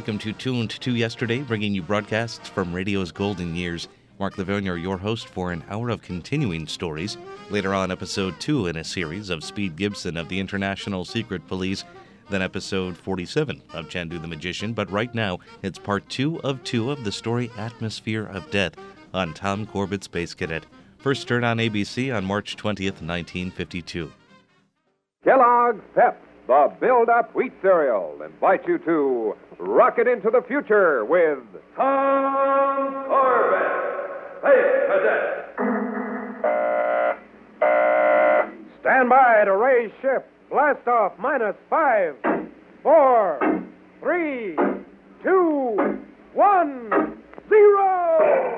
welcome to Tuned to Yesterday, bringing you broadcasts from radio's golden years. Mark Lavergne, your host for an hour of continuing stories. Later on, episode 2 in a series of Speed Gibson of the International Secret Police, then episode 47 of Chandu the Magician. But right now, it's part 2 of the story Atmosphere of Death on Tom Corbett, Space Cadet. First aired on ABC on March 20th, 1952. Kellogg's Pep, the build-up wheat cereal, invite you to rocket into the future with Tom Corbett, Space Cadet. Stand by to raise ship. Blast off -5, 4, 3, 2, 1, 0.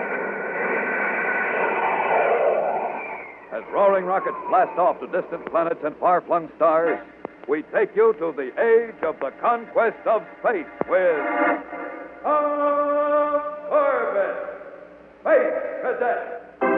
As roaring rockets blast off to distant planets and far-flung stars, we take you to the age of the conquest of space with Tom Corbett, Space Cadet.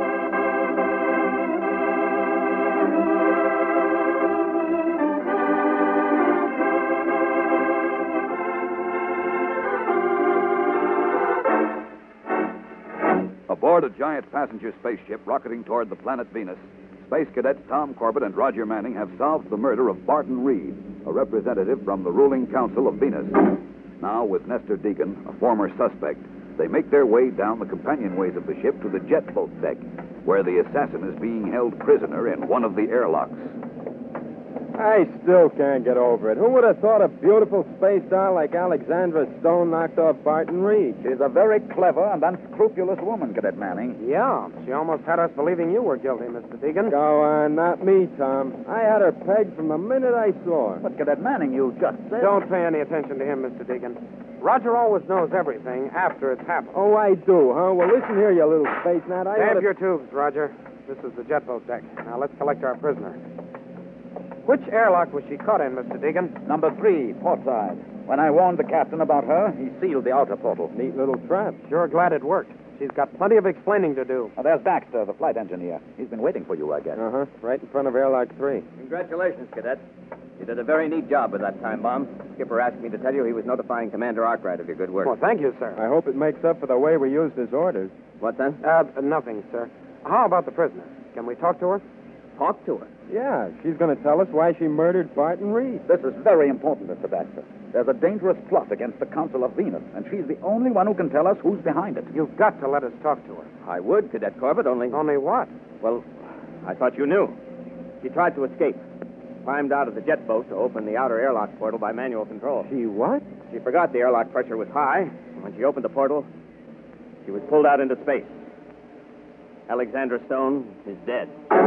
Aboard a giant passenger spaceship rocketing toward the planet Venus, Space Cadets Tom Corbett and Roger Manning have solved the murder of Barton Reed, a representative from the ruling council of Venus. Now, with Nestor Deacon, a former suspect, they make their way down the companionways of the ship to the jet boat deck, where the assassin is being held prisoner in one of the airlocks. I still can't get over it. Who would have thought a beautiful space doll like Alexandra Stone knocked off Barton Reed? She's a very clever and unscrupulous woman, Cadet Manning. Yeah, she almost had us believing you were guilty, Mr. Deacon. Go on, not me, Tom. I had her pegged from the minute I saw her. But, Cadet Manning, you just said... Don't pay any attention to him, Mr. Deacon. Roger always knows everything after it's happened. Oh, I do, huh? Well, listen here, you little space gnat. Stab your tubes, Roger. This is the jet boat deck. Now, let's collect our prisoner. Which airlock was she caught in, Mr. Deacon? Number 3, port side. When I warned the captain about her, he sealed the outer portal. Neat little trap. Sure glad it worked. She's got plenty of explaining to do. Now, there's Baxter, the flight engineer. He's been waiting for you, I guess. Uh-huh. Right in front of airlock 3. Congratulations, Cadet. You did a very neat job with that time bomb. Skipper asked me to tell you he was notifying Commander Arkwright of your good work. Well, thank you, sir. I hope it makes up for the way we used his orders. What then? Nothing, sir. How about the prisoner? Can we talk to her? Talk to her. Yeah, she's going to tell us why she murdered Barton Reed. This is very important, Mr. Baxter. There's a dangerous plot against the Council of Venus, and she's the only one who can tell us who's behind it. You've got to let us talk to her. I would, Cadet Corbett, only... Only what? Well, I thought you knew. She tried to escape. Climbed out of the jet boat to open the outer airlock portal by manual control. She what? She forgot the airlock pressure was high, and when she opened the portal, she was pulled out into space. Alexandra Stone is dead.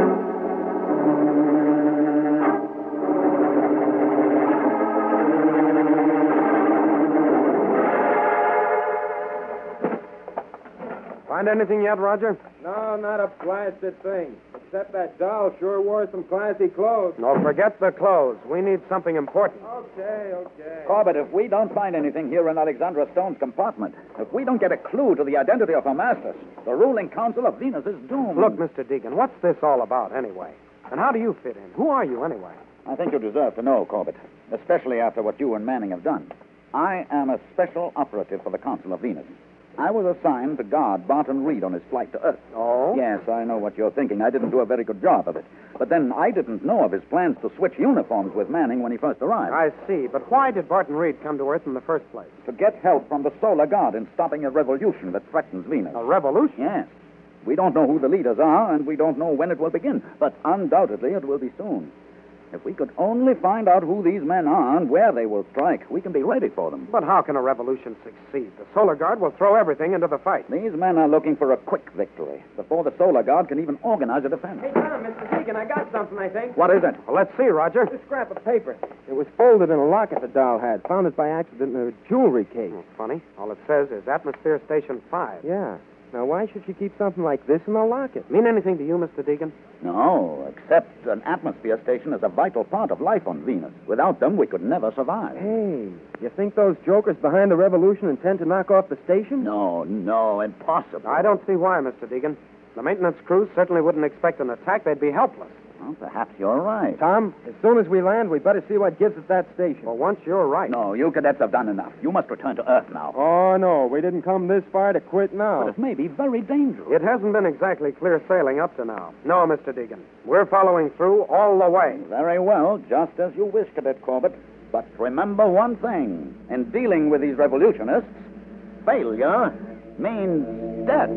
Find anything yet, Roger? No, not a blasted thing. Except that doll sure wore some classy clothes. No, forget the clothes. We need something important. Okay. Corbett, if we don't find anything here in Alexandra Stone's compartment, if we don't get a clue to the identity of her masters, the ruling council of Venus is doomed. Look, Mr. Deacon, what's this all about, anyway? And how do you fit in? Who are you, anyway? I think you deserve to know, Corbett, especially after what you and Manning have done. I am a special operative for the Council of Venus. I was assigned to guard Barton Reed on his flight to Earth. Oh? Yes, I know what you're thinking. I didn't do a very good job of it. But then I didn't know of his plans to switch uniforms with Manning when he first arrived. I see. But why did Barton Reed come to Earth in the first place? To get help from the Solar Guard in stopping a revolution that threatens Venus. A revolution? Yes. We don't know who the leaders are, and we don't know when it will begin. But undoubtedly it will be soon. If we could only find out who these men are and where they will strike, we can be ready for them. But how can a revolution succeed? The Solar Guard will throw everything into the fight. These men are looking for a quick victory before the Solar Guard can even organize a defense. Hey, Tom, Mr. Deacon, I got something, I think. What is it? Well, let's see, Roger. A scrap of paper. It was folded in a locket the doll had. Found it by accident in a jewelry case. Oh, funny. All it says is Atmosphere Station 5. Yeah. Now, why should she keep something like this in a locket? Mean anything to you, Mr. Deacon? No, except an atmosphere station is a vital part of life on Venus. Without them, we could never survive. Hey, you think those jokers behind the revolution intend to knock off the station? No, impossible. I don't see why, Mr. Deacon. The maintenance crews certainly wouldn't expect an attack. They'd be helpless. Well, perhaps you're right. Tom, as soon as we land, we better see what gives at that station. Well, once you're right. No, you cadets have done enough. You must return to Earth now. Oh, no, we didn't come this far to quit now. But it may be very dangerous. It hasn't been exactly clear sailing up to now. No, Mr. Deegan. We're following through all the way. Very well, just as you wish, Cadet Corbett. But remember one thing. In dealing with these revolutionists, failure means death.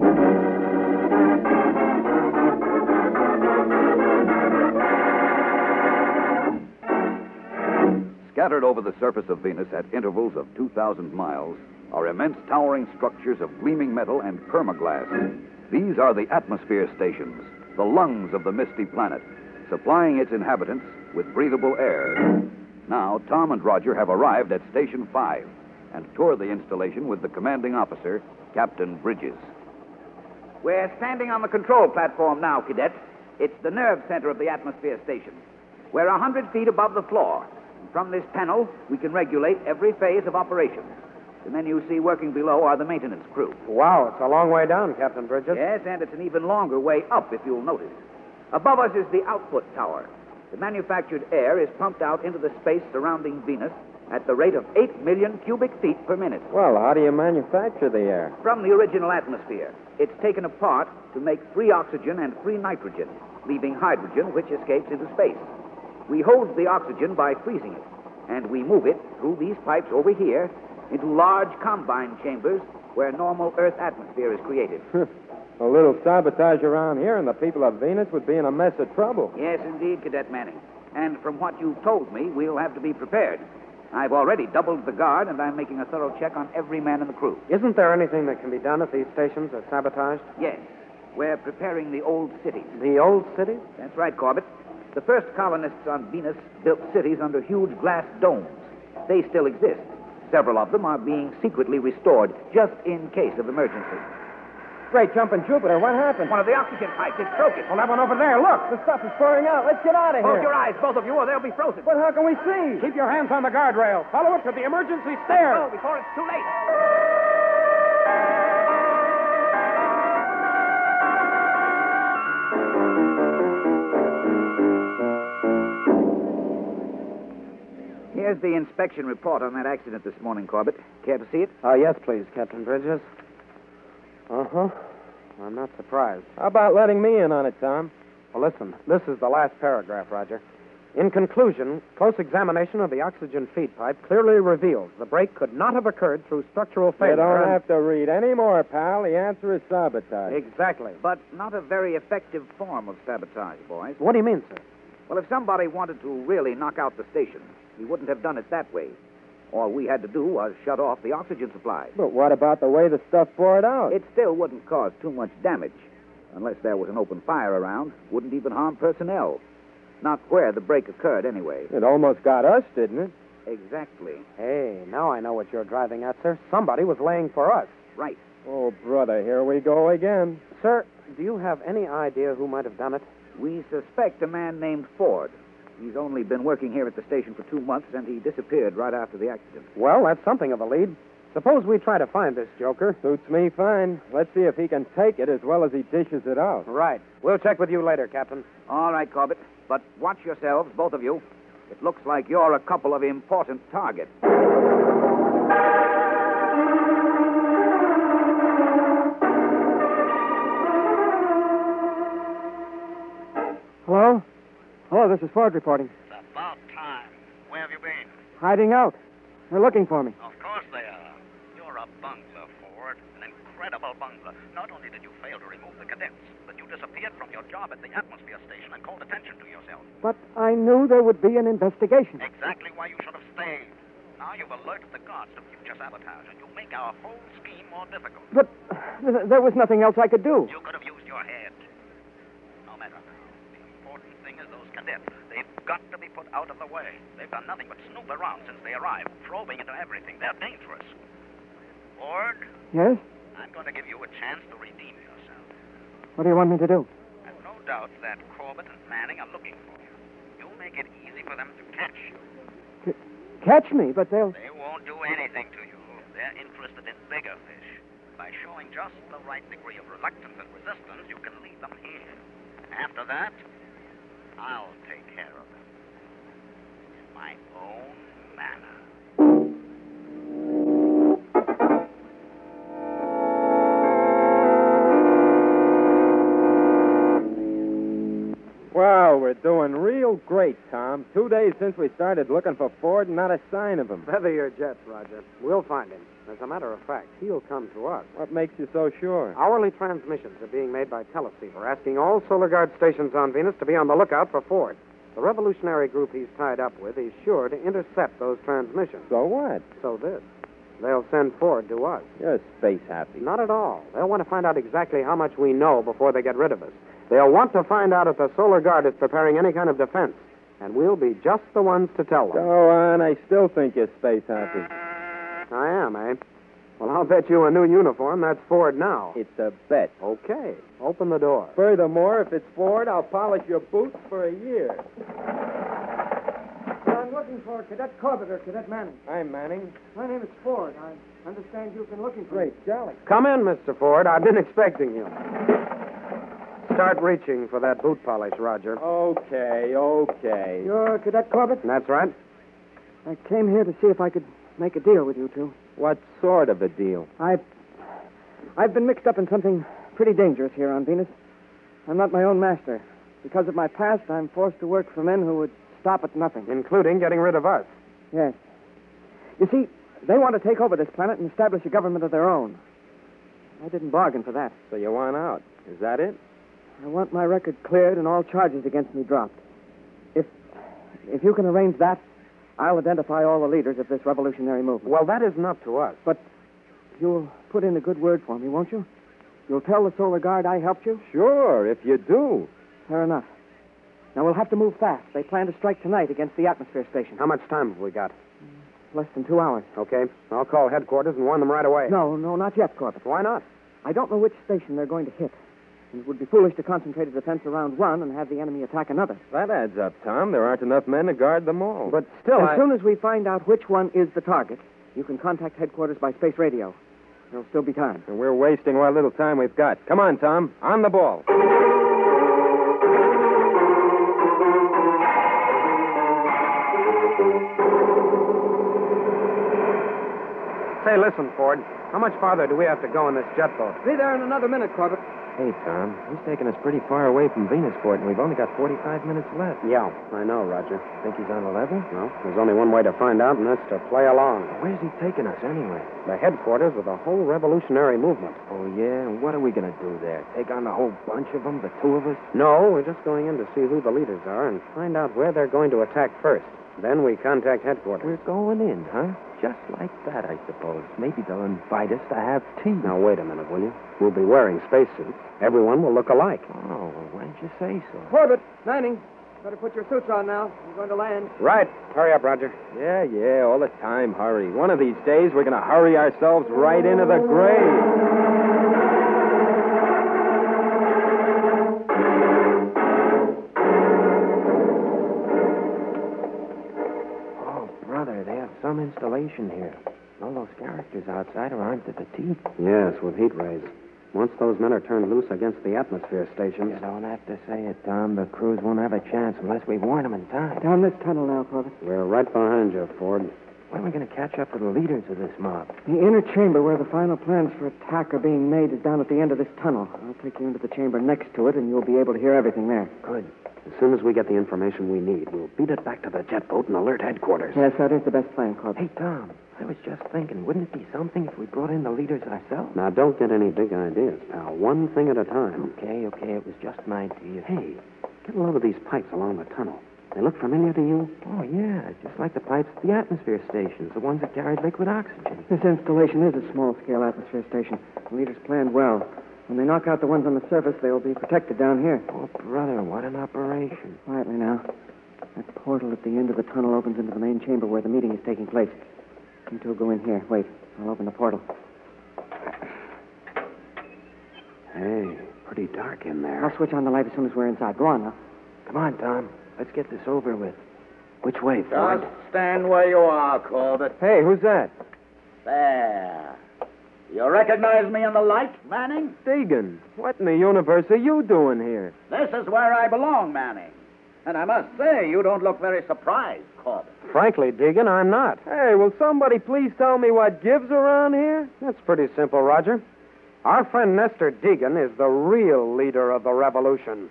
Scattered over the surface of Venus at intervals of 2,000 miles are immense towering structures of gleaming metal and permaglass. These are the atmosphere stations, the lungs of the misty planet, supplying its inhabitants with breathable air. Now, Tom and Roger have arrived at Station 5 and tour the installation with the commanding officer, Captain Bridges. We're standing on the control platform now, cadets. It's the nerve center of the atmosphere station. We're 100 feet above the floor. From this panel, we can regulate every phase of operations. The men you see working below are the maintenance crew. Wow, it's a long way down, Captain Bridges. Yes, and it's an even longer way up, if you'll notice. Above us is the output tower. The manufactured air is pumped out into the space surrounding Venus at the rate of 8 million cubic feet per minute. Well, how do you manufacture the air? From the original atmosphere. It's taken apart to make 3 oxygen and 3 nitrogen, leaving hydrogen, which escapes into space. We hold the oxygen by freezing it, and we move it through these pipes over here into large combine chambers where normal Earth atmosphere is created. A little sabotage around here, and the people of Venus would be in a mess of trouble. Yes, indeed, Cadet Manning. And from what you've told me, we'll have to be prepared. I've already doubled the guard, and I'm making a thorough check on every man in the crew. Isn't there anything that can be done if these stations are sabotaged? Yes. We're preparing the old cities. The old cities? That's right, Corbett. The first colonists on Venus built cities under huge glass domes. They still exist. Several of them are being secretly restored, just in case of emergency. Great jumping Jupiter, what happened? One of the oxygen pipes is broken. Well, that one over there, look. The stuff is pouring out. Let's get out of Close here. your eyes, both of you, or they'll be frozen. But how can we see? Keep your hands on the guardrail. Follow it to the emergency stair. Oh, before it's too late. Here's the inspection report on that accident this morning, Corbett. Care to see it? Yes, please, Captain Bridges. Uh-huh. I'm not surprised. How about letting me in on it, Tom? Well, listen, this is the last paragraph, Roger. In conclusion, close examination of the oxygen feed pipe clearly reveals the break could not have occurred through structural failure. You don't and- have to read any more, pal. The answer is sabotage. Exactly. But not a very effective form of sabotage, boys. What do you mean, sir? Well, if somebody wanted to really knock out the station, he wouldn't have done it that way. All we had to do was shut off the oxygen supply. But what about the way the stuff poured out? It still wouldn't cause too much damage. Unless there was an open fire around, wouldn't even harm personnel. Not where the break occurred, anyway. It almost got us, didn't it? Exactly. Hey, now I know what you're driving at, sir. Somebody was laying for us. Right. Oh, brother, here we go again. Sir, do you have any idea who might have done it? We suspect a man named Ford. He's only been working here at the station for 2 months, and he disappeared right after the accident. Well, that's something of a lead. Suppose we try to find this joker. Suits me fine. Let's see if he can take it as well as he dishes it out. Right. We'll check with you later, Captain. All right, Corbett. But watch yourselves, both of you. It looks like you're a couple of important targets. Hello? Hello, this is Ford reporting. It's about time. Where have you been? Hiding out. They're looking for me. Of course they are. You're a bungler, Ford. An incredible bungler. Not only did you fail to remove the cadets, but you disappeared from your job at the atmosphere station and called attention to yourself. But I knew there would be an investigation. Exactly why you should have stayed. Now you've alerted the guards to future sabotage, and you make our whole scheme more difficult. But there was nothing else I could do. You could have used your head. No matter now. The important thing is those cadets. They've got to be put out of the way. They've done nothing but snoop around since they arrived, probing into everything. They're dangerous. Ford, Yes? I'm going to give you a chance to redeem yourself. What do you want me to do? I've no doubt that Corbett and Manning are looking for you. You make it easy for them to catch you. Catch me, but they'll... They won't do anything to you. They're interested in bigger fish. By showing just the right degree of reluctance and resistance, you can lead them here. After that, I'll take care of them. In my own manner. Well, we're doing real great, Tom. 2 days since we started looking for Ford and not a sign of him. Feather your jets, Roger. We'll find him. As a matter of fact, he'll come to us. What makes you so sure? Hourly transmissions are being made by teleceiver, asking all Solar Guard stations on Venus to be on the lookout for Ford. The revolutionary group he's tied up with is sure to intercept those transmissions. So what? So this. They'll send Ford to us. You're space happy. Not at all. They'll want to find out exactly how much we know before they get rid of us. They'll want to find out if the Solar Guard is preparing any kind of defense. And we'll be just the ones to tell them. Go on, I still think you're space happy. I am, eh? Well, I'll bet you a new uniform. That's Ford now. It's a bet. Okay. Open the door. Furthermore, if it's Ford, I'll polish your boots for a year. I'm looking for Cadet Corbett or Cadet Manning. I'm Manning. My name is Ford. I understand you've been looking for me. Great, jolly. Come in, Mr. Ford. I've been expecting you. Start reaching for that boot polish, Roger. Okay. You're Cadet Corbett? That's right. I came here to see if I could make a deal with you two. What sort of a deal? I've been mixed up in something pretty dangerous here on Venus. I'm not my own master. Because of my past, I'm forced to work for men who would stop at nothing. Including getting rid of us. Yes. You see, they want to take over this planet and establish a government of their own. I didn't bargain for that. So you want out? Is that it? I want my record cleared and all charges against me dropped. If you can arrange that, I'll identify all the leaders of this revolutionary movement. Well, that isn't up to us. But you'll put in a good word for me, won't you? You'll tell the Solar Guard I helped you? Sure, if you do. Fair enough. Now, we'll have to move fast. They plan to strike tonight against the atmosphere station. How much time have we got? Less than 2 hours. Okay. I'll call headquarters and warn them right away. No, not yet, Corbett. Why not? I don't know which station they're going to hit. And it would be foolish to concentrate a defense around one and have the enemy attack another. That adds up, Tom. There aren't enough men to guard them all. But still, As soon as we find out which one is the target, you can contact headquarters by space radio. There'll still be time. And we're wasting what little time we've got. Come on, Tom. On the ball. Say, listen, Ford. How much farther do we have to go in this jet boat? Be there in another minute, Corbett. Hey, Tom. He's taking us pretty far away from Venusport, and we've only got 45 minutes left. Yeah, I know, Roger. Think he's on the level? Well, there's only one way to find out, and that's to play along. Where's he taking us anyway? The headquarters of the whole revolutionary movement. Oh, yeah? And what are we going to do there? Take on the whole bunch of them, the two of us? No, we're just going in to see who the leaders are and find out where they're going to attack first. Then we contact headquarters. We're going in, huh? Just like that, I suppose. Maybe they'll invite us to have tea. Now, wait a minute, will you? We'll be wearing spacesuits. Everyone will look alike. Oh, well, why'd you say so? Corbett, Manning, better put your suits on now. You're going to land. Right. Hurry up, Roger. Yeah, all the time, hurry. One of these days, we're going to hurry ourselves right into the grave. Some installation here. All those characters outside are armed to the teeth. Yes, with heat rays. Once those men are turned loose against the atmosphere stations... You don't have to say it, Tom. The crews won't have a chance unless we warn them in time. Down this tunnel now, Corbett. We're right behind you, Ford. When are we going to catch up to the leaders of this mob? The inner chamber where the final plans for attack are being made is down at the end of this tunnel. I'll take you into the chamber next to it, and you'll be able to hear everything there. Good. As soon as we get the information we need, we'll beat it back to the jet boat and alert headquarters. Yes, that is the best plan, Corbett. Hey, Tom, I was just thinking, wouldn't it be something if we brought in the leaders ourselves? Now, don't get any big ideas, pal. One thing at a time. Okay, it was just an idea. Hey, get a load of these pipes along the tunnel. They look familiar to you? Oh, yeah, just like the pipes at the atmosphere stations, the ones that carried liquid oxygen. This installation is a small-scale atmosphere station. The leaders planned well. When they knock out the ones on the surface, they'll be protected down here. Oh, brother, what an operation. Quietly now. That portal at the end of the tunnel opens into the main chamber where the meeting is taking place. You two go in here. Wait, I'll open the portal. Hey, pretty dark in there. I'll switch on the light as soon as we're inside. Go on now. Come on, Tom. Let's get this over with. Which way, Ford? Just stand where you are, Corbett. Hey, who's that? There. You recognize me in the light, Manning? Deegan. What in the universe are you doing here? This is where I belong, Manning. And I must say, you don't look very surprised, Corbett. Frankly, Deegan, I'm not. Hey, will somebody please tell me what gives around here? That's pretty simple, Roger. Our friend Nestor Deegan is the real leader of the revolution.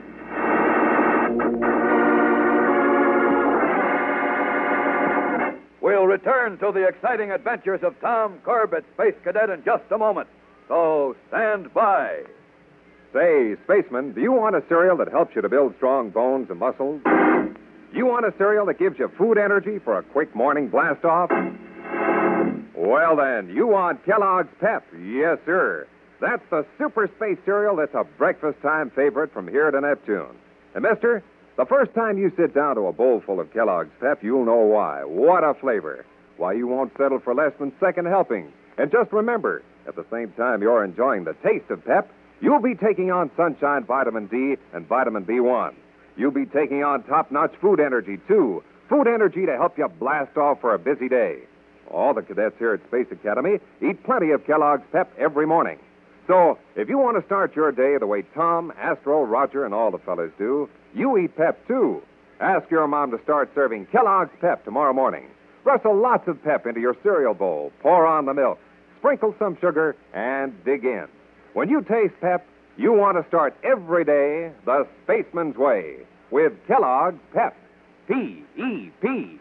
We'll return to the exciting adventures of Tom Corbett, Space Cadet, in just a moment. So stand by. Say, spaceman, do you want a cereal that helps you to build strong bones and muscles? Do you want a cereal that gives you food energy for a quick morning blast-off? Well, then, you want Kellogg's Pep. Yes, sir. That's the super space cereal that's a breakfast time favorite from here to Neptune. And, mister, the first time you sit down to a bowl full of Kellogg's Pep, you'll know why. What a flavor. Why you won't settle for less than second helping. And just remember, at the same time you're enjoying the taste of Pep, you'll be taking on Sunshine Vitamin D and Vitamin B1. You'll be taking on top-notch food energy, too. Food energy to help you blast off for a busy day. All the cadets here at Space Academy eat plenty of Kellogg's Pep every morning. So, if you want to start your day the way Tom, Astro, Roger, and all the fellas do, you eat Pep, too. Ask your mom to start serving Kellogg's Pep tomorrow morning. Rustle lots of Pep into your cereal bowl. Pour on the milk. Sprinkle some sugar and dig in. When you taste Pep, you want to start every day the spaceman's way with Kellogg's Pep. P-E-P.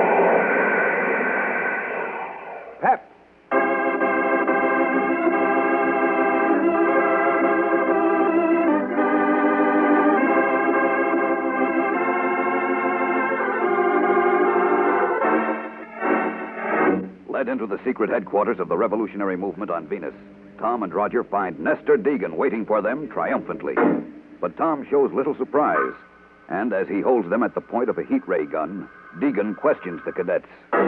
Pep. Led into the secret headquarters of the revolutionary movement on Venus, Tom and Roger find Nestor Deegan waiting for them triumphantly. But Tom shows little surprise, and as he holds them at the point of a heat ray gun, Deegan questions the cadets.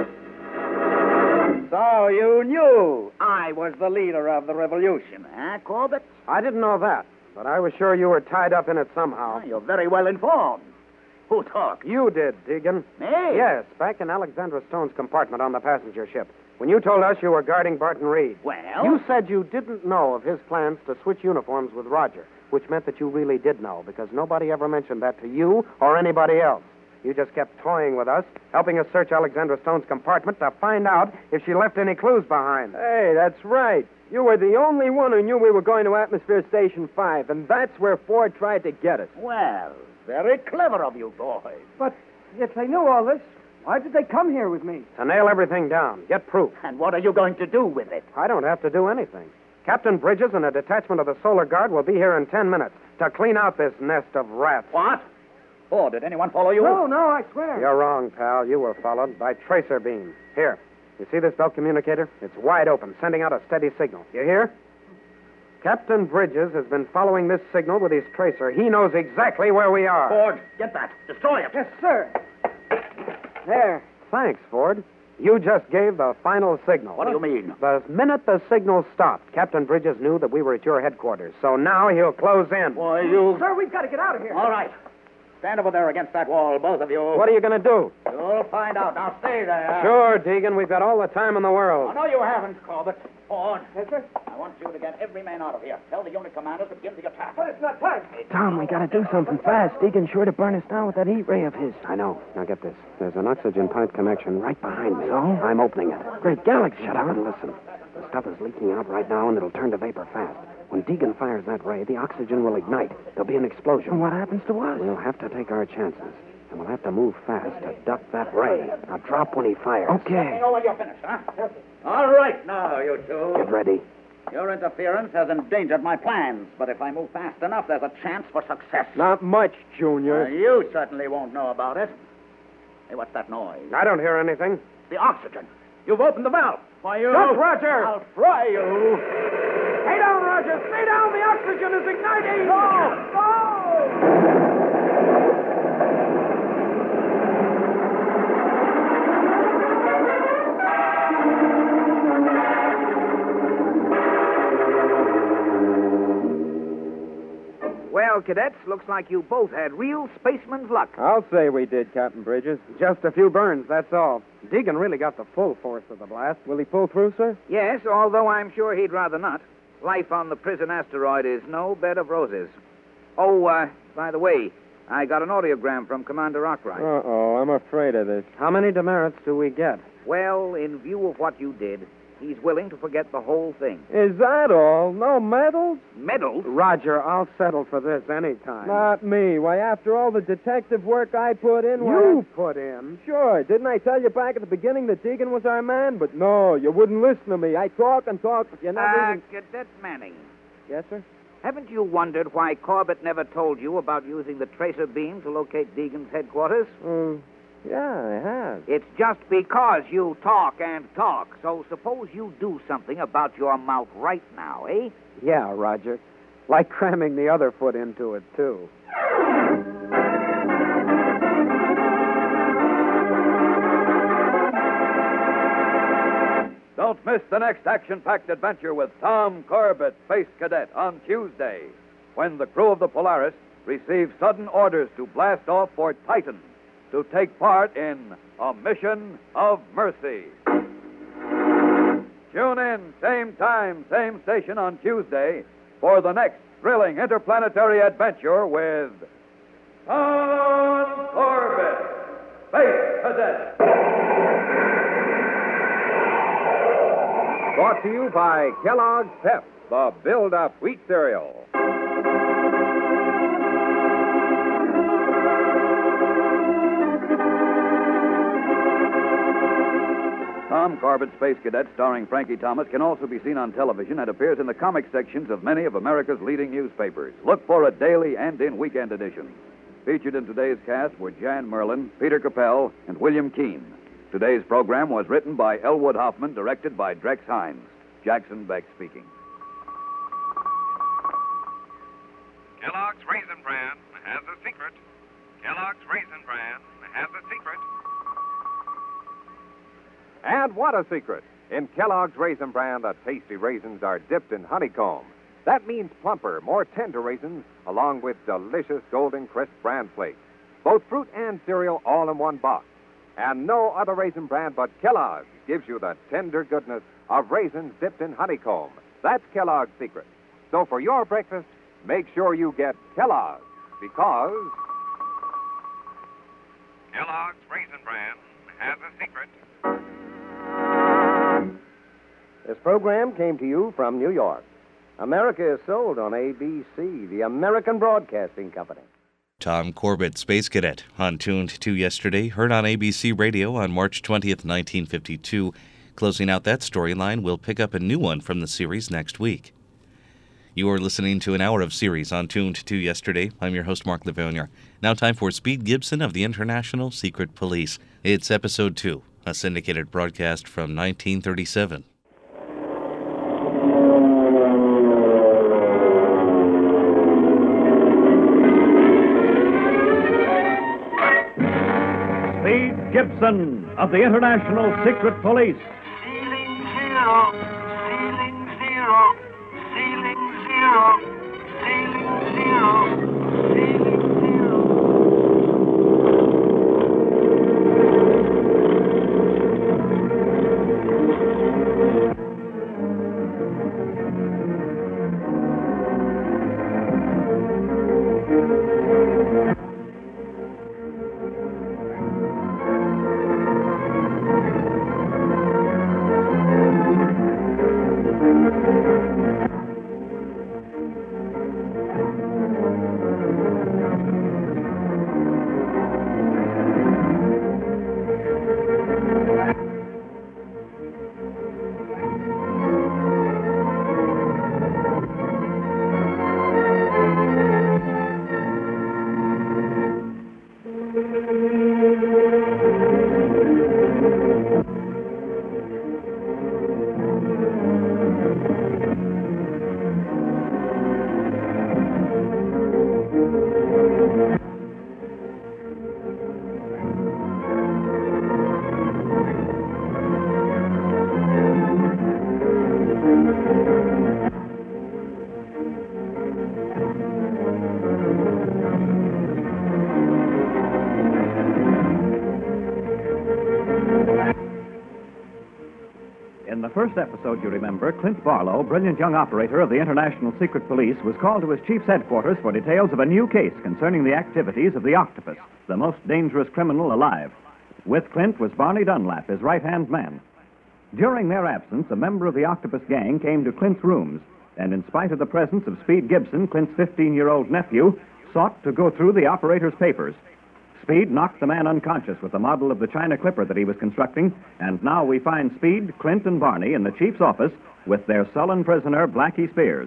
So you knew I was the leader of the revolution, huh, Corbett? I didn't know that, but I was sure you were tied up in it somehow. You're very well informed. Who talked? You did, Deegan. Me? Yes, back in Alexandra Stone's compartment on the passenger ship. When you told us you were guarding Barton Reed. Well? You said you didn't know of his plans to switch uniforms with Roger, which meant that you really did know, because nobody ever mentioned that to you or anybody else. You just kept toying with us, helping us search Alexandra Stone's compartment to find out if she left any clues behind. Hey, that's right. You were the only one who knew we were going to Atmosphere Station 5, and that's where Ford tried to get us. Well, very clever of you boys. But if they knew all this, why did they come here with me? To nail everything down, get proof. And what are you going to do with it? I don't have to do anything. Captain Bridges and a detachment of the Solar Guard will be here in 10 minutes to clean out this nest of rats. What? Oh, did anyone follow you? No, I swear. You're wrong, pal. You were followed by tracer beam. Here, you see this belt communicator? It's wide open, sending out a steady signal. You hear? Captain Bridges has been following this signal with his tracer. He knows exactly where we are. Ford, get that. Destroy it. Yes, sir. There. Thanks, Ford. You just gave the final signal. What do you mean? The minute the signal stopped, Captain Bridges knew that we were at your headquarters. So now he'll close in. Why, you... Sir, we've got to get out of here. All right. Stand over there against that wall, both of you. What are you going to do? You'll find out. Now stay there. Sure, Deegan. We've got all the time in the world. Oh, no, you haven't, Corbett. Ford. Yes, sir. I want you to get every man out of here. Tell the unit commanders to begin the attack. But it's not time. Tom, we gotta do something fast. Deacon's sure to burn us down with that heat ray of his. I know. Now get this. There's an oxygen pipe connection right behind me. So? I'm opening it. Great galaxy. Shut up and listen. The stuff is leaking out right now, and it'll turn to vapor fast. When Deegan fires that ray, the oxygen will ignite. There'll be an explosion. And what happens to us? We'll have to take our chances. And we'll have to move fast to duck that ray. Now drop when he fires. Okay. Let me know when you're finished, huh? Yes, sir. All right, now, you two. Get ready. Your interference has endangered my plans, but if I move fast enough, there's a chance for success. Not much, Junior. You certainly won't know about it. Hey, what's that noise? I don't hear anything. The oxygen. You've opened the valve. Why, you... Look, Roger! I'll fry you. Stay down, Roger! Stay down! The oxygen is igniting! Go! Well, cadets, looks like you both had real spaceman's luck. I'll say we did, Captain Bridges. Just a few burns, that's all. Deegan really got the full force of the blast. Will he pull through, sir? Yes, although I'm sure he'd rather not. Life on the prison asteroid is no bed of roses. Oh, by the way, I got an audiogram from Commander Arkwright. Uh-oh, I'm afraid of this. How many demerits do we get? Well, in view of what you did, he's willing to forget the whole thing. Is that all? No medals? Medals? Roger, I'll settle for this anytime. Not me. Why, after all the detective work I put in... You put in? Sure. Didn't I tell you back at the beginning that Deegan was our man? But no, you wouldn't listen to me. I talk and talk, but you never even... Cadet Manning. Yes, sir? Haven't you wondered why Corbett never told you about using the tracer beam to locate Deegan's headquarters? Yeah, I have. It's just because you talk and talk. So suppose you do something about your mouth right now, eh? Yeah, Roger. Like cramming the other foot into it, too. Don't miss the next action-packed adventure with Tom Corbett, Space Cadet, on Tuesday, when the crew of the Polaris receives sudden orders to blast off for Titan to take part in a mission of mercy. Tune in, same time, same station on Tuesday for the next thrilling interplanetary adventure with Tom Corbett, Space Cadet. Brought to you by Kellogg's Pep, the build-up wheat cereal. Tom Corbett, Space Cadet, starring Frankie Thomas, can also be seen on television and appears in the comic sections of many of America's leading newspapers. Look for it daily and in weekend editions. Featured in today's cast were Jan Merlin, Peter Capell, and William Keene. Today's program was written by Elwood Hoffman, directed by Drex Hines. Jackson Beck speaking. Kellogg's Raisin Bran has a secret. Kellogg's Raisin Bran has a secret. And what a secret! In Kellogg's Raisin Bran, the tasty raisins are dipped in honeycomb. That means plumper, more tender raisins, along with delicious golden crisp bran flakes. Both fruit and cereal all in one box. And no other raisin brand but Kellogg's gives you the tender goodness of raisins dipped in honeycomb. That's Kellogg's secret. So for your breakfast, make sure you get Kellogg's, because Kellogg's Raisin Bran has a secret. This program came to you from New York. America is sold on ABC, the American Broadcasting Company. Tom Corbett, Space Cadet, on Tuned to Yesterday, heard on ABC Radio on March 20th, 1952. Closing out that storyline, we'll pick up a new one from the series next week. You are listening to an hour of series on Tuned to Yesterday. I'm your host, Mark Livonia. Now time for Speed Gibson of the International Secret Police. It's Episode 2, a syndicated broadcast from 1937. Gibson of the International Secret Police. Ceiling zero, ceiling zero, ceiling zero, ceiling zero, ceiling zero. In the first episode, you remember, Clint Barlow, brilliant young operator of the International Secret Police, was called to his chief's headquarters for details of a new case concerning the activities of the Octopus, the most dangerous criminal alive. With Clint was Barney Dunlap, his right-hand man. During their absence, a member of the Octopus gang came to Clint's rooms, and in spite of the presence of Speed Gibson, Clint's 15-year-old nephew, sought to go through the operator's papers. Speed knocked the man unconscious with the model of the China Clipper that he was constructing, and now we find Speed, Clint, and Barney in the chief's office with their sullen prisoner, Blackie Spears.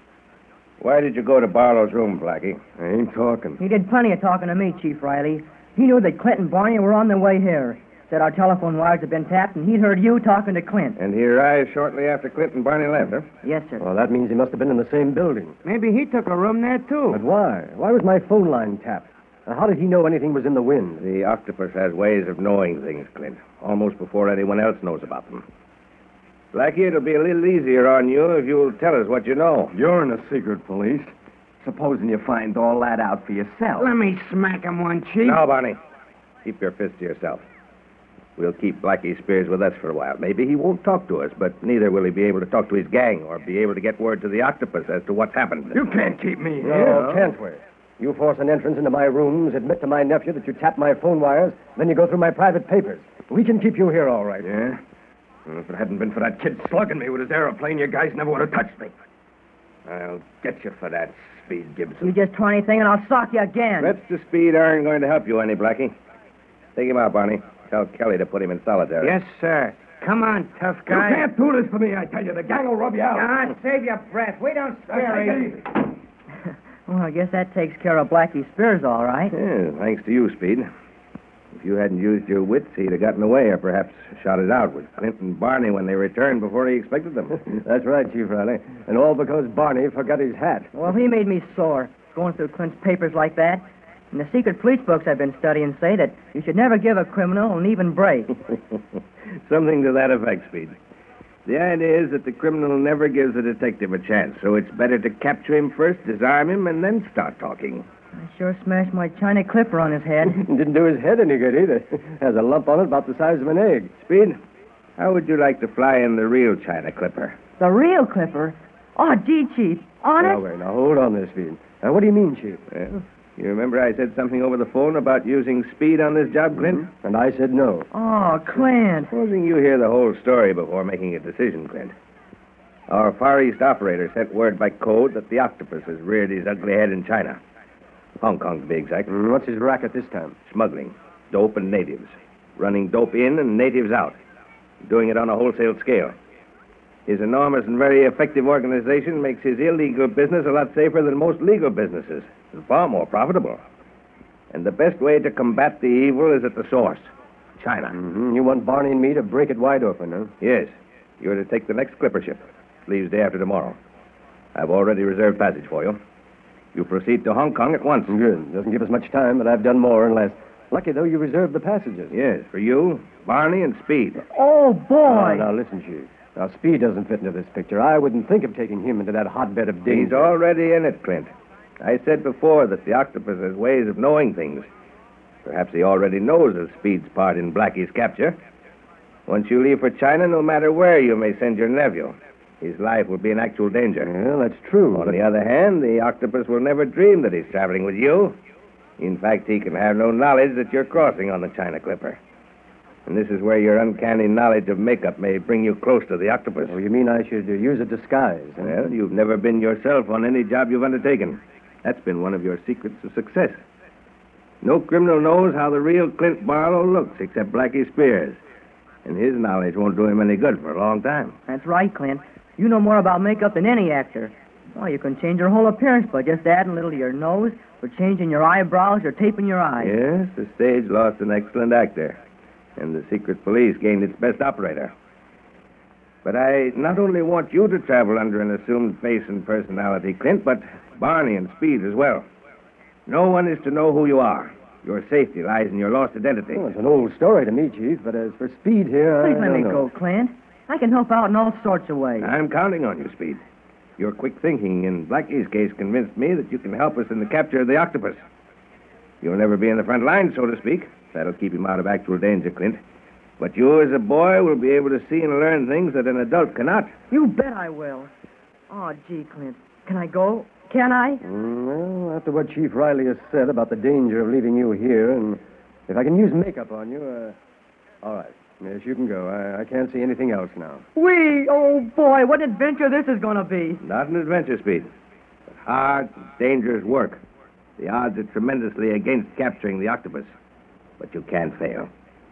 Why did you go to Barlow's room, Blackie? I ain't talking. He did plenty of talking to me, Chief Riley. He knew that Clint and Barney were on their way here. Said our telephone wires had been tapped, and he'd heard you talking to Clint. And he arrived shortly after Clint and Barney left, huh? Yes, sir. Well, that means he must have been in the same building. Maybe he took a room there, too. But why? Why was my phone line tapped? How did he know anything was in the wind? The Octopus has ways of knowing things, Clint, almost before anyone else knows about them. Blackie, it'll be a little easier on you if you'll tell us what you know. You're in the secret police. Supposing you find all that out for yourself. Let me smack him one, Chief. No, Barney. Keep your fist to yourself. We'll keep Blackie Spears with us for a while. Maybe he won't talk to us, but neither will he be able to talk to his gang or be able to get word to the Octopus as to what's happened. You can't keep me No, here. can't we? You force an entrance into my rooms, admit to my nephew that you tapped my phone wires, then you go through my private papers. We can keep you here all right. Yeah? Well, if it hadn't been for that kid slugging me with his aeroplane, you guys never would have touched me. I'll get you for that, Speed Gibson. You just try anything, and I'll sock you again. Threats to Speed aren't going to help you any, Blackie. Take him out, Barney. Tell Kelly to put him in solitary. Yes, sir. Come on, tough guy. You can't do this for me, I tell you. The gang will rub you out. Ah, save your breath. We don't scare you. Well, I guess that takes care of Blackie Spears, all right. Yeah, thanks to you, Speed. If you hadn't used your wits, he'd have gotten away or perhaps shot it out with Clint and Barney when they returned before he expected them. That's right, Chief Riley. And all because Barney forgot his hat. Well, he made me sore, going through Clint's papers like that. And the secret police books I've been studying say that you should never give a criminal an even break. Something to that effect, Speed. The idea is that the criminal never gives a detective a chance, so it's better to capture him first, disarm him, and then start talking. I sure smashed my China Clipper on his head. Didn't do his head any good either. Has a lump on it about the size of an egg. Speed, how would you like to fly in the real China Clipper? The real Clipper? Oh, gee, Chief. Honest? Now, wait, now hold on there, Speed. Now, what do you mean, Chief? Well, you remember I said something over the phone about using Speed on this job, Clint? Mm-hmm. And I said no. Oh, Clint. Supposing you hear the whole story before making a decision, Clint. Our Far East operator sent word by code that the Octopus has reared his ugly head in China. Hong Kong, to be exact. What's his racket this time? Smuggling. Dope and natives. Running dope in and natives out. Doing it on a wholesale scale. His enormous and very effective organization makes his illegal business a lot safer than most legal businesses. And far more profitable. And the best way to combat the evil is at the source. China. Mm-hmm. You want Barney and me to break it wide open, huh? Yes. You're to take the next clipper ship. Leaves day after tomorrow. I've already reserved passage for you. You proceed to Hong Kong at once. Good. Doesn't give us much time, but I've done more and less. Lucky, though, you reserved the passages. Yes, for you, Barney, and Speed. Oh, boy. Now, listen, Chief. Now, Speed doesn't fit into this picture. I wouldn't think of taking him into that hotbed of danger. He's already in it, Clint. I said before that the Octopus has ways of knowing things. Perhaps he already knows of Speed's part in Blackie's capture. Once you leave for China, no matter where you may send your nephew, his life will be in actual danger. Well, that's true. On the other hand, the Octopus will never dream that he's traveling with you. In fact, he can have no knowledge that you're crossing on the China Clipper. And this is where your uncanny knowledge of makeup may bring you close to the Octopus. Oh, you mean I should use a disguise? Huh? Well, you've never been yourself on any job you've undertaken. That's been one of your secrets of success. No criminal knows how the real Clint Barlow looks except Blackie Spears. And his knowledge won't do him any good for a long time. That's right, Clint. You know more about makeup than any actor. Well, you can change your whole appearance by just adding a little to your nose, or changing your eyebrows, or taping your eyes. Yes, the stage lost an excellent actor. And the secret police gained its best operator. But I not only want you to travel under an assumed face and personality, Clint, but Barney and Speed as well. No one is to know who you are. Your safety lies in your lost identity. Well, it's an old story to me, Chief, but as for Speed here, Please let me know. go, Clint. I can help out in all sorts of ways. I'm counting on you, Speed. Your quick thinking in Blackie's case convinced me that you can help us in the capture of the Octopus. You'll never be in the front line, so to speak. That'll keep him out of actual danger, Clint. But you, as a boy, will be able to see and learn things that an adult cannot. You bet I will. Oh, gee, Clint. Can I go? Can I? Well, after what Chief Riley has said about the danger of leaving you here, and if I can use makeup on you, all right. Yes, you can go. I can't see anything else now. Oh, boy, what adventure this is going to be. Not an adventure, Speed, but hard, dangerous work. The odds are tremendously against capturing the octopus, but you can't fail.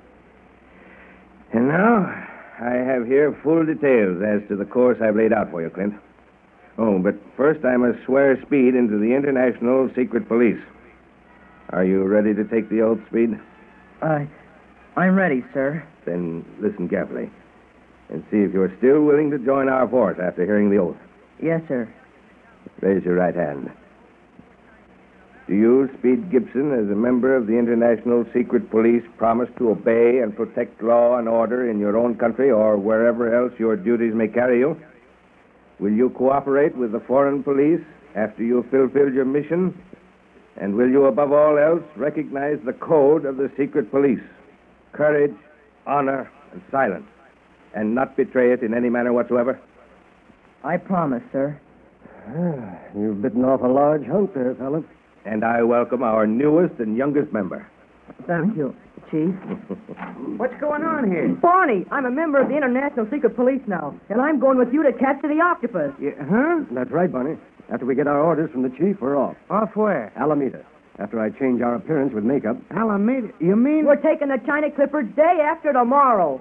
And now, I have here full details as to the course I've laid out for you, Clint. Oh, but first I must swear Speed into the International Secret Police. Are you ready to take the oath, Speed? I'm ready, sir. Then listen carefully and see if you're still willing to join our force after hearing the oath. Yes, sir. Raise your right hand. Do you, Speed Gibson, as a member of the International Secret Police, promise to obey and protect law and order in your own country or wherever else your duties may carry you? Will you cooperate with the foreign police after you have fulfilled your mission? And will you, above all else, recognize the code of the secret police? Courage, honor, and silence, and not betray it in any manner whatsoever? I promise, sir. You've bitten off a large hunk there, fella. And I welcome our newest and youngest member. Thank you, Chief. What's going on here? Barney, I'm a member of the International Secret Police now, and I'm going with you to capture the octopus. Huh? That's right, Barney. After we get our orders from the chief, we're off. Off where? Alameda. After I change our appearance with makeup. Alameda? You mean? We're taking the China Clipper day after tomorrow.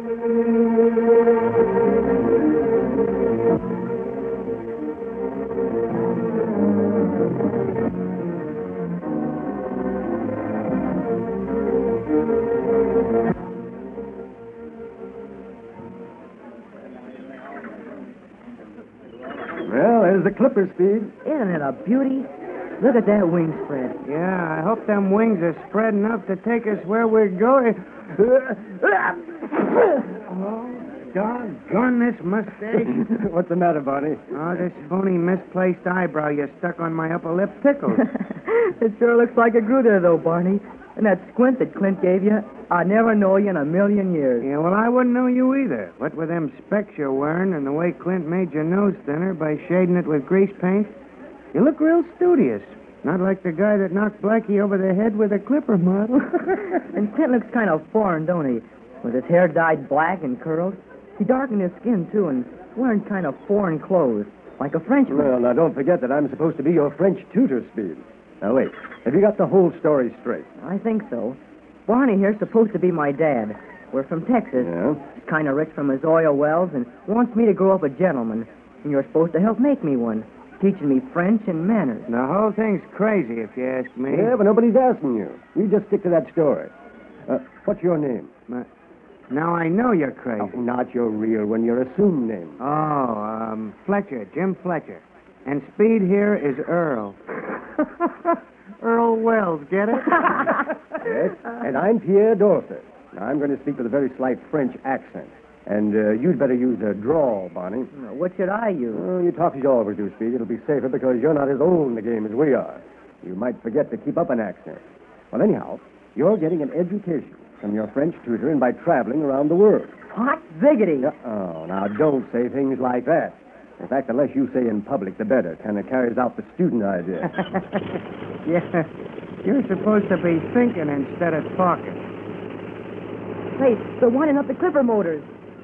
Well, there's the Clipper, Speed. Isn't it a beauty? Look at that wing spread. Yeah, I hope them wings are spread enough to take us where we're going. Oh, doggone this mustache. What's the matter, Barney? Oh, this phony misplaced eyebrow you stuck on my upper lip tickles. It sure looks like it grew there, though, Barney. And that squint that Clint gave you, I'd never know you in a million years. Yeah, well, I wouldn't know you either. What with them specs you're wearing and the way Clint made your nose thinner by shading it with grease paint, you look real studious. Not like the guy that knocked Blackie over the head with a clipper model. And Clint looks kind of foreign, don't he? With his hair dyed black and curled. He darkened his skin, too, and wearing kind of foreign clothes, like a Frenchman. Well, now, don't forget that I'm supposed to be your French tutor, Speed. Now, wait. Have you got the whole story straight? I think so. Barney here's supposed to be my dad. We're from Texas. Yeah? He's kind of rich from his oil wells and wants me to grow up a gentleman. And you're supposed to help make me one, teaching me French and manners. The whole thing's crazy, if you ask me. Yeah, but nobody's asking you. You just stick to that story. What's your name? Now I know you're crazy. Oh, not your real one, your assumed name. Oh, Fletcher, Jim Fletcher. And Speed here is Earl. Earl Wells, get it? Yes, and I'm Pierre Dorset. Now, I'm going to speak with a very slight French accent. And you'd better use a drawl, Barney. What should I use? Oh, you talk as you always do, Speed. It'll be safer because you're not as old in the game as we are. You might forget to keep up an accent. Well, anyhow, you're getting an education from your French tutor and by traveling around the world. Hot ziggity. Oh, now don't say things like that. In fact, the less you say in public, the better. Kind of carries out the student idea. Yeah, you're supposed to be thinking instead of talking. Hey, they're winding up the Clipper motors.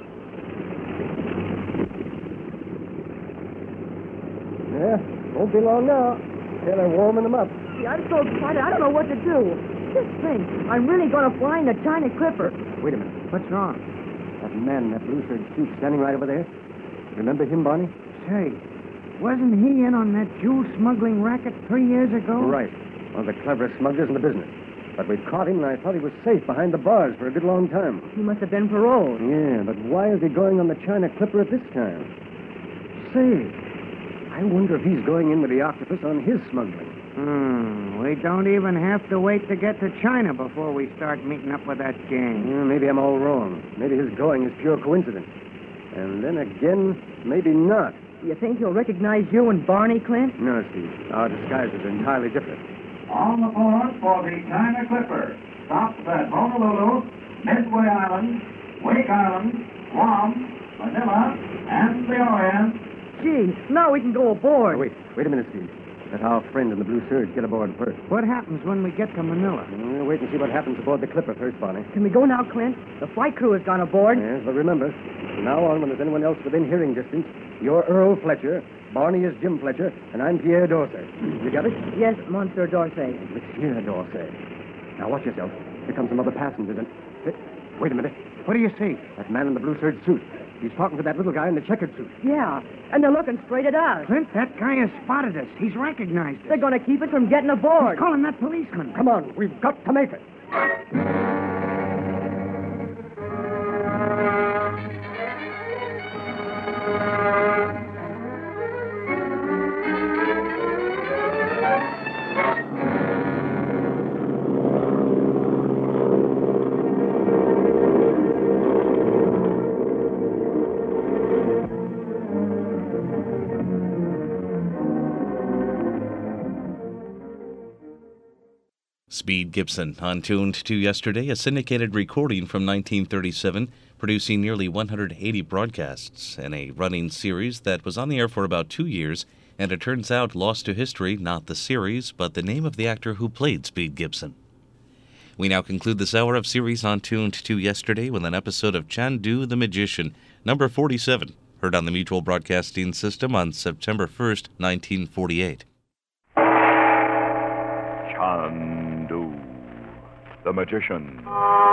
Yeah, won't be long now. Yeah, they're warming them up. See, I'm so excited, I don't know what to do. Just think, I'm really going to fly in the China Clipper. Wait a minute. What's wrong? That man in that blue serge suit standing right over there. Remember him, Barney? Say, wasn't he in on that jewel smuggling racket 3 years ago? Right. One of the cleverest smugglers in the business. But we caught him, and I thought he was safe behind the bars for a good long time. He must have been paroled. Yeah, but why is he going on the China Clipper at this time? Say, I wonder if he's going in with the octopus on his smuggling. We don't even have to wait to get to China before we start meeting up with that gang. Yeah, maybe I'm all wrong. Maybe his going is pure coincidence. And then again, maybe not. You think he'll recognize you and Barney, Clint? No, Steve. Our disguises are entirely different. On the board for the China Clipper. Stops at Honolulu, Midway Island, Wake Island, Guam, Manila, and the Orient. Gee, now we can go aboard. Wait a minute, Speed. Let our friend in the blue serge get aboard first. What happens when we get to Manila? We'll wait and see what happens aboard the Clipper first, Barney. Can we go now, Clint? The flight crew has gone aboard. Yes, but remember, from now on, when there's anyone else within hearing distance, you're Earl Fletcher, Barney is Jim Fletcher, and I'm Pierre Dorsey. You got it? Yes, Monsieur Dorsey. Monsieur Dorsey. Now, watch yourself. Here come some other passengers, and... Wait a minute. What do you see? That man in the blue serge suit. He's talking to that little guy in the checkered suit. Yeah, and they're looking straight at us. Clint, that guy has spotted us. He's recognized us. They're going to keep us from getting aboard. He's calling that policeman. Come on, we've got to make it. Speed Gibson on Tuned to Yesterday, a syndicated recording from 1937, producing nearly 180 broadcasts in a running series that was on the air for about 2 years, and it turns out lost to history not the series, but the name of the actor who played Speed Gibson. We now conclude this hour of series on Tuned to Yesterday with an episode of Chandu the Magician, number 47, heard on the Mutual Broadcasting System on September 1st, 1948. Chandu the Magician.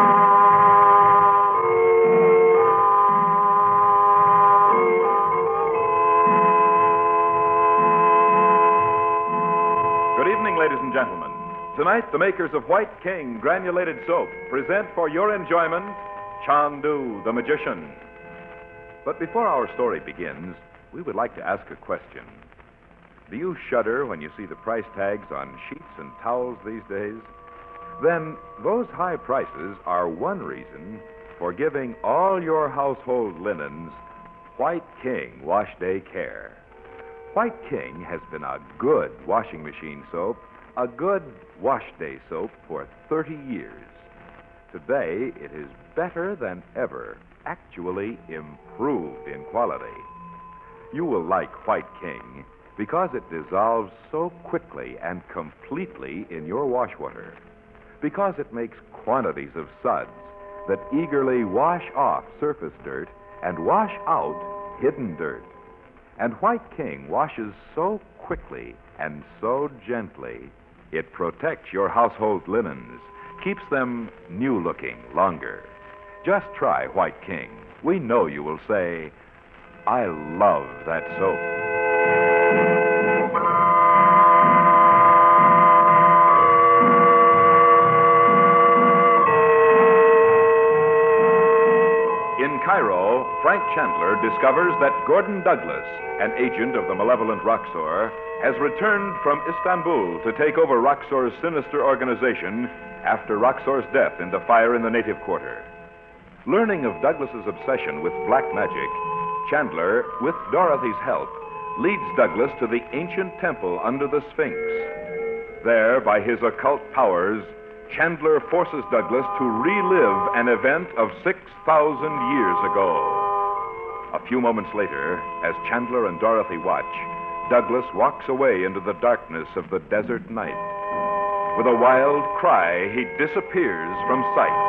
Good evening, ladies and gentlemen. Tonight, the makers of White King Granulated Soap present for your enjoyment Chandu the Magician. But before our story begins, we would like to ask a question. Do you shudder when you see the price tags on sheets and towels these days? Then those high prices are one reason for giving all your household linens White King Wash Day Care. White King has been a good washing machine soap, a good wash day soap for 30 years. Today, it is better than ever, actually improved in quality. You will like White King because it dissolves so quickly and completely in your wash water, because it makes quantities of suds that eagerly wash off surface dirt and wash out hidden dirt. And White King washes so quickly and so gently, it protects your household linens, keeps them new-looking longer. Just try White King. We know you will say, I love that soap. In Cairo, Frank Chandler discovers that Gordon Douglas, an agent of the malevolent Roxor, has returned from Istanbul to take over Roxor's sinister organization after Roxor's death in the fire in the native quarter. Learning of Douglas's obsession with black magic, Chandler, with Dorothy's help, leads Douglas to the ancient temple under the Sphinx. There, by his occult powers, Chandler forces Douglas to relive an event of 6,000 years ago. A few moments later, as Chandler and Dorothy watch, Douglas walks away into the darkness of the desert night. With a wild cry, he disappears from sight.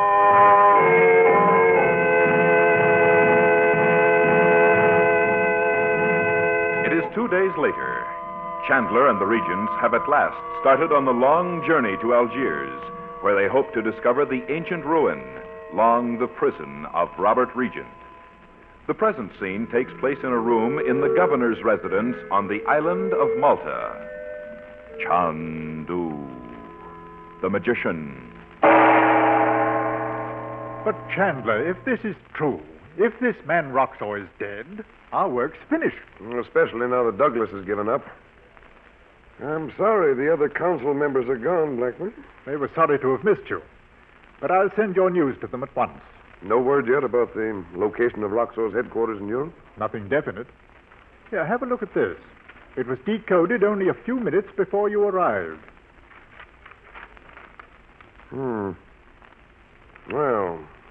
It is 2 days later. Chandler and the Regents have at last started on the long journey to Algiers, where they hope to discover the ancient ruin, long the prison of Robert Regent. The present scene takes place in a room in the governor's residence on the island of Malta. Chandu, the magician. But, Chandler, if this is true, if this man Roxor is dead, our work's finished. Especially now that Douglas has given up. I'm sorry the other council members are gone, Blackman. They were sorry to have missed you. But I'll send your news to them at once. No word yet about the location of Roxor's headquarters in Europe? Nothing definite. Here, have a look at this. It was decoded only a few minutes before you arrived. Well,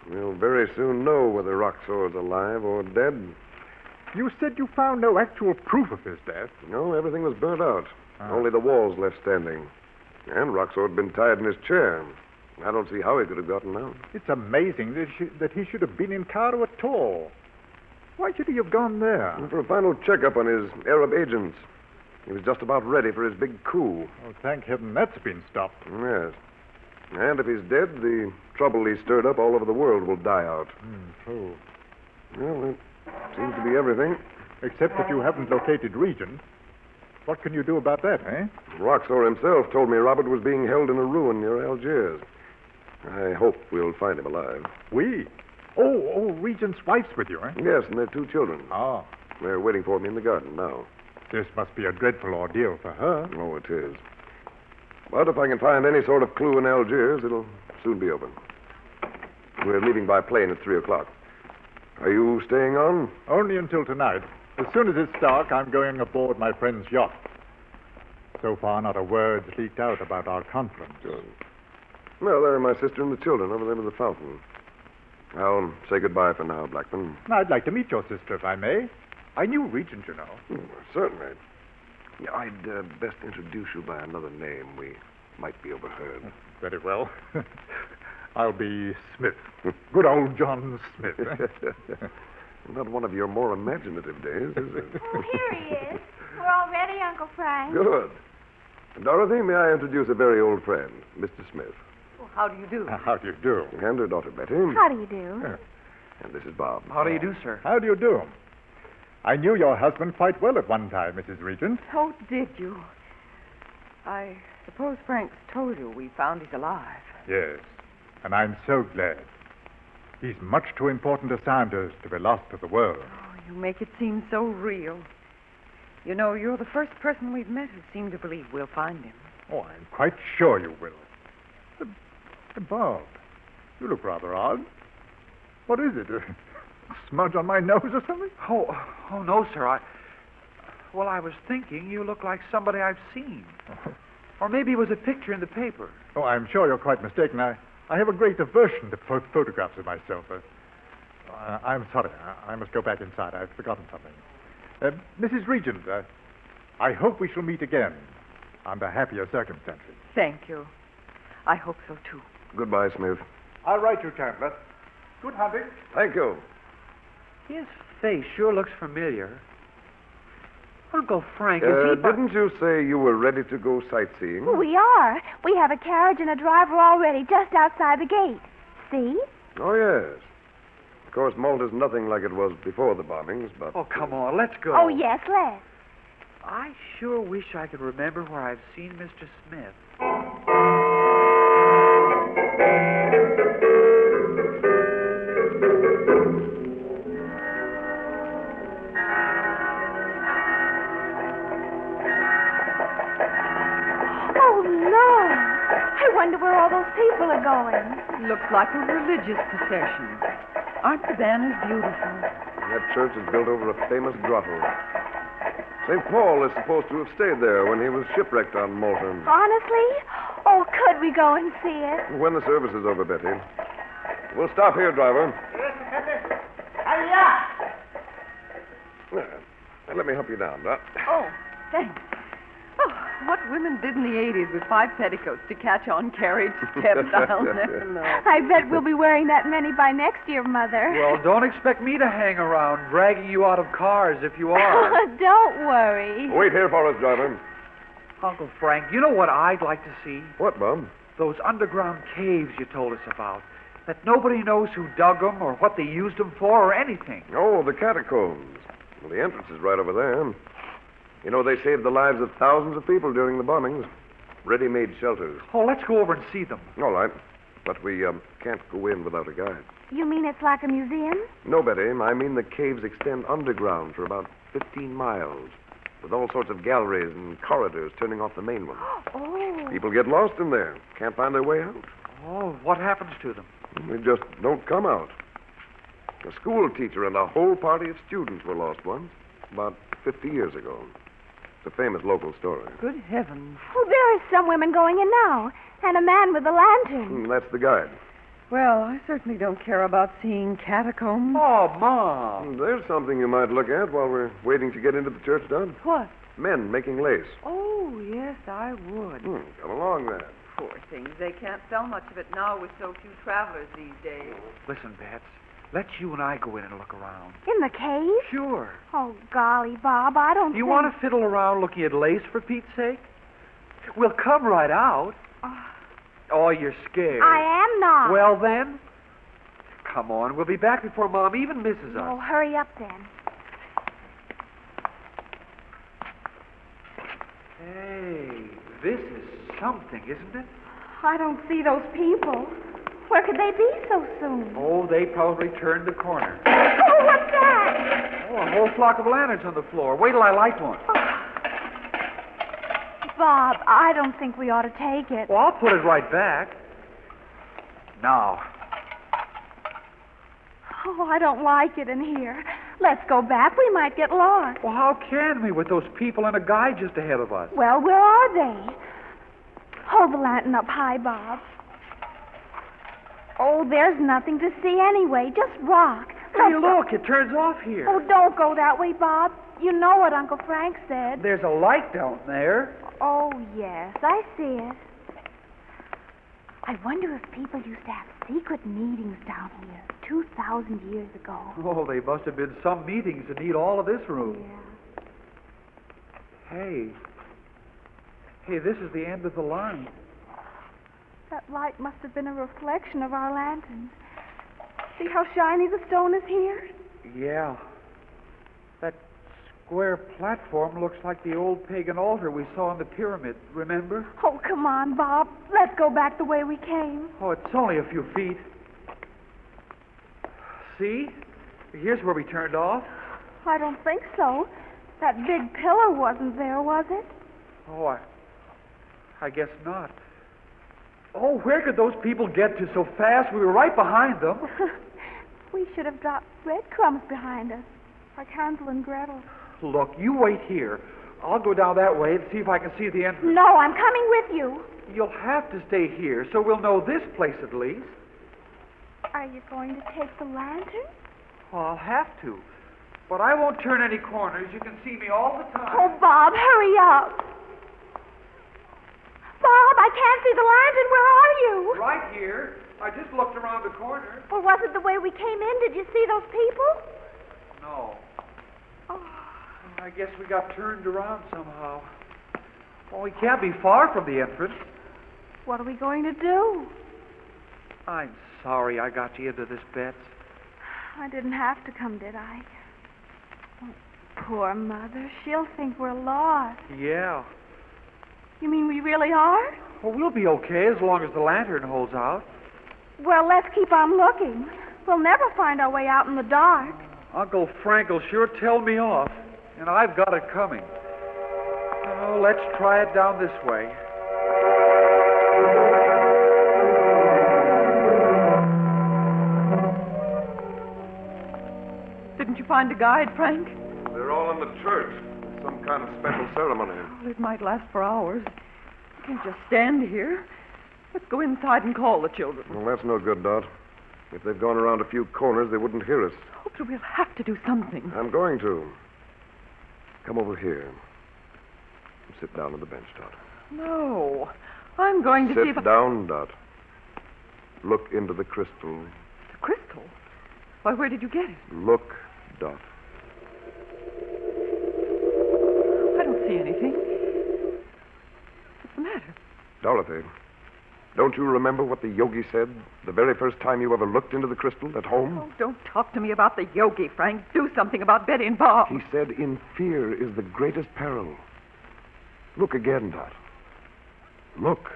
We'll very soon know whether Roxor's alive or dead. You said you found no actual proof of his death. No, everything was burnt out. Only the walls left standing. And Roxor had been tied in his chair. I don't see how he could have gotten out. It's amazing that he should have been in Cairo at all. Why should he have gone there? For a final checkup on his Arab agents. He was just about ready for his big coup. Oh, thank heaven that's been stopped. Yes. And if he's dead, the trouble he stirred up all over the world will die out. True. Well, that seems to be everything. Except that you haven't located Regent. What can you do about that, eh? Roxor himself told me Robert was being held in a ruin near Algiers. I hope we'll find him alive. We? Oh, Regent's wife's with you, eh? Yes, and their 2 children. Ah. They're waiting for me in the garden now. This must be a dreadful ordeal for her. Oh, it is. But if I can find any sort of clue in Algiers, it'll soon be open. We're leaving by plane at 3 o'clock. Are you staying on? Only until tonight. As soon as it's dark, I'm going aboard my friend's yacht. So far, not a word's leaked out about our conference. Good. Well, there are my sister and the children over there by the fountain. I'll say goodbye for now, Blackman. I'd like to meet your sister, if I may. I knew Regent, you know. Certainly. Yeah, I'd best introduce you by another name. We might be overheard. Very well. I'll be Smith. Good old John Smith. Not one of your more imaginative days, is it? Oh, here he is. We're all ready, Uncle Frank. Good. Dorothy, may I introduce a very old friend, Mr. Smith. Well, how do you do? How do you do? And her daughter, Betty. How do you do? And this is Bob. How do you do, sir? How do you do? I knew your husband quite well at one time, Mrs. Regent. Oh, did you? I suppose Frank's told you we found he's alive. Yes, and I'm so glad. He's much too important a scientist to be lost to the world. Oh, you make it seem so real. You know, you're the first person we've met who seemed to believe we'll find him. Oh, I'm quite sure you will. Bob, you look rather odd. What is it? A smudge on my nose or something? Oh, no, sir. I was thinking you look like somebody I've seen. Or maybe it was a picture in the paper. Oh, I'm sure you're quite mistaken. I have a great aversion to photographs of myself. I'm sorry. I must go back inside. I've forgotten something. Mrs. Regent, I hope we shall meet again under happier circumstances. Thank you. I hope so, too. Goodbye, Smith. I'll write you, Chandler. Good hunting. Thank you. His face sure looks familiar. Uncle Frank, is he... Didn't you say you were ready to go sightseeing? We are. We have a carriage and a driver already just outside the gate. See? Oh, yes. Of course, Malta's nothing like it was before the bombings, but... Oh, come on, let's go. Oh, yes, let's. I sure wish I could remember where I've seen Mr. Smith. I wonder where all those people are going. Looks like a religious procession. Aren't the banners beautiful? That church is built over a famous grotto. St. Paul is supposed to have stayed there when he was shipwrecked on Malta. Honestly? Oh, could we go and see it? When the service is over, Betty. We'll stop here, driver. Now, let me help you down, Doc. Oh, thanks. Oh, what women did in the 80s with 5 petticoats to catch on carriage steps, I'll never know. I bet we'll be wearing that many by next year, Mother. Well, don't expect me to hang around dragging you out of cars if you are. Don't worry. Wait here for us, driver. Uncle Frank, you know what I'd like to see? What, Bob? Those underground caves you told us about. That nobody knows who dug them or what they used them for or anything. Oh, the catacombs. Well, the entrance is right over there. You know, they saved the lives of thousands of people during the bombings. Ready-made shelters. Oh, let's go over and see them. All right. But we can't go in without a guide. You mean it's like a museum? No, Betty. I mean the caves extend underground for about 15 miles, with all sorts of galleries and corridors turning off the main one. Oh. People get lost in there. Can't find their way out. Oh, what happens to them? They just don't come out. A school teacher and a whole party of students were lost once, about 50 years ago. It's a famous local story. Good heavens. Oh, there are some women going in now, and a man with a lantern. That's the guide. Well, I certainly don't care about seeing catacombs. Oh, Mom. There's something you might look at while we're waiting to get into the church, Dot. What? Men making lace. Oh, yes, I would. Come along, then. Poor things. They can't sell much of it now with so few travelers these days. Listen, Bets. Let's you and I go in and look around. In the cave? Sure. Oh, golly, Bob, I don't You think... want to fiddle around looking at lace, for Pete's sake? We'll come right out. Oh, you're scared. I am not. Well, then, come on. We'll be back before Mom even misses us. Oh, hurry up, then. Hey, this is something, isn't it? I don't see those people. Where could they be so soon? Oh, they probably turned the corner. Oh, what's that? Oh, a whole flock of lanterns on the floor. Wait till I light one. Bob, I don't think we ought to take it. Well, I'll put it right back. Now. Oh, I don't like it in here. Let's go back. We might get lost. Well, how can we with those people and a guy just ahead of us? Well, where are they? Hold the lantern up high, Bob. Oh, there's nothing to see anyway. Just rock. Hey, look, it turns off here. Oh, don't go that way, Bob. You know what Uncle Frank said. There's a light down there. Oh, yes, I see it. I wonder if people used to have secret meetings down here 2,000 years ago. Oh, they must have been some meetings that need all of this room. Yeah. Hey, this is the end of the line. That light must have been a reflection of our lanterns. See how shiny the stone is here? Yeah. That square platform looks like the old pagan altar we saw in the pyramid, remember? Oh, come on, Bob. Let's go back the way we came. Oh, it's only a few feet. See? Here's where we turned off. I don't think so. That big pillar wasn't there, was it? Oh, I guess not. Oh, where could those people get to so fast? We were right behind them. We should have dropped breadcrumbs behind us, like Hansel and Gretel. Look, you wait here. I'll go down that way and see if I can see the entrance. No, I'm coming with you. You'll have to stay here, so we'll know this place at least. Are you going to take the lantern? Well, I'll have to. But I won't turn any corners. You can see me all the time. Oh, Bob, hurry up. Bob, I can't see the lantern. Where are you? Right here. I just looked around the corner. Or was it the way we came in? Did you see those people? No. Oh. I guess we got turned around somehow. Well, we can't be far from the entrance. What are we going to do? I'm sorry I got you into this, Bets. I didn't have to come, did I? Oh, poor Mother. She'll think we're lost. Yeah. You mean we really are? Well, we'll be okay as long as the lantern holds out. Well, let's keep on looking. We'll never find our way out in the dark. Uncle Frank will sure tell me off, and I've got it coming. Oh, let's try it down this way. Didn't you find a guide, Frank? They're all in the church. Some kind of special ceremony. Well, it might last for hours. We can't just stand here. Let's go inside and call the children. Well, that's no good, Dot. If they've gone around a few corners, they wouldn't hear us. Oh, but we'll have to do something. I'm going to. Come over here. Sit down on the bench, Dot. No. I'm going to see if Sit down, Dot. Look into the crystal. The crystal? Why, where did you get it? Look, Dot. I don't see anything. What's the matter? Dorothy, don't you remember what the yogi said the very first time you ever looked into the crystal at home? Oh, don't talk to me about the yogi, Frank. Do something about Betty and Bob. He said, in fear is the greatest peril. Look again, Dot. Look.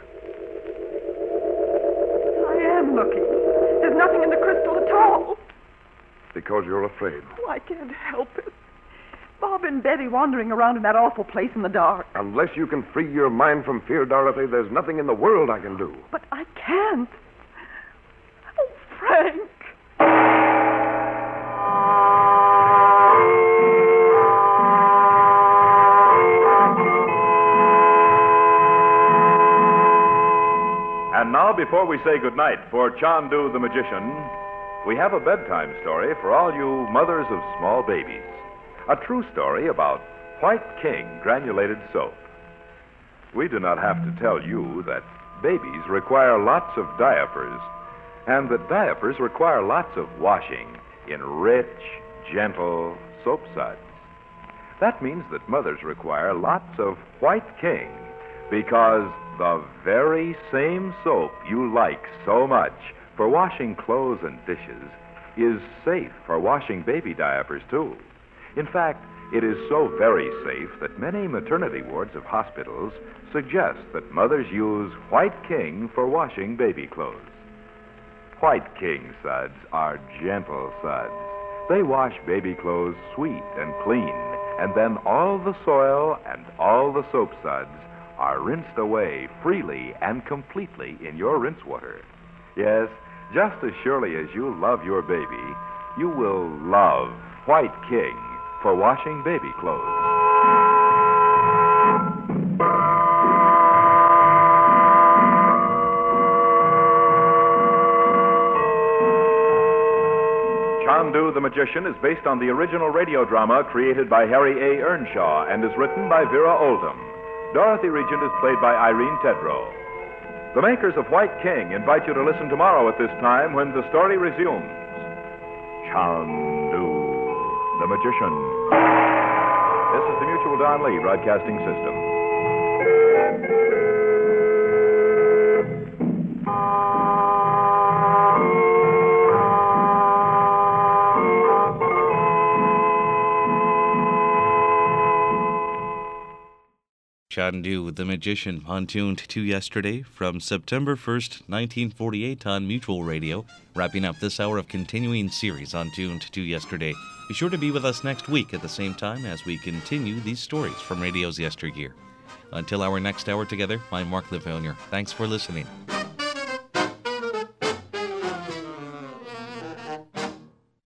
I am looking. There's nothing in the crystal at all. Because you're afraid. Oh, I can't help it. Bob and Betty wandering around in that awful place in the dark. Unless you can free your mind from fear, Dorothy, there's nothing in the world I can do. But I can't. Oh, Frank. And now, before we say goodnight for Chandu the Magician, we have a bedtime story for all you mothers of small babies. A true story about White King granulated soap. We do not have to tell you that babies require lots of diapers, and that diapers require lots of washing in rich, gentle soap suds. That means that mothers require lots of White King, because the very same soap you like so much for washing clothes and dishes is safe for washing baby diapers, too. In fact, it is so very safe that many maternity wards of hospitals suggest that mothers use White King for washing baby clothes. White King suds are gentle suds. They wash baby clothes sweet and clean, and then all the soil and all the soap suds are rinsed away freely and completely in your rinse water. Yes, just as surely as you love your baby, you will love White King for washing baby clothes. Chandu the Magician is based on the original radio drama created by Harry A. Earnshaw and is written by Vera Oldham. Dorothy Regent is played by Irene Tedrow. The makers of White King invite you to listen tomorrow at this time when the story resumes. Chandu the Magician. This is the Mutual Don Lee Broadcasting System. Chandu the Magician on Tuned to Yesterday from September 1st, 1948 on Mutual Radio, wrapping up this hour of continuing series on Tuned to Yesterday. Be sure to be with us next week at the same time as we continue these stories from radio's yesteryear. Until our next hour together, I'm Mark Lavounier. Thanks for listening.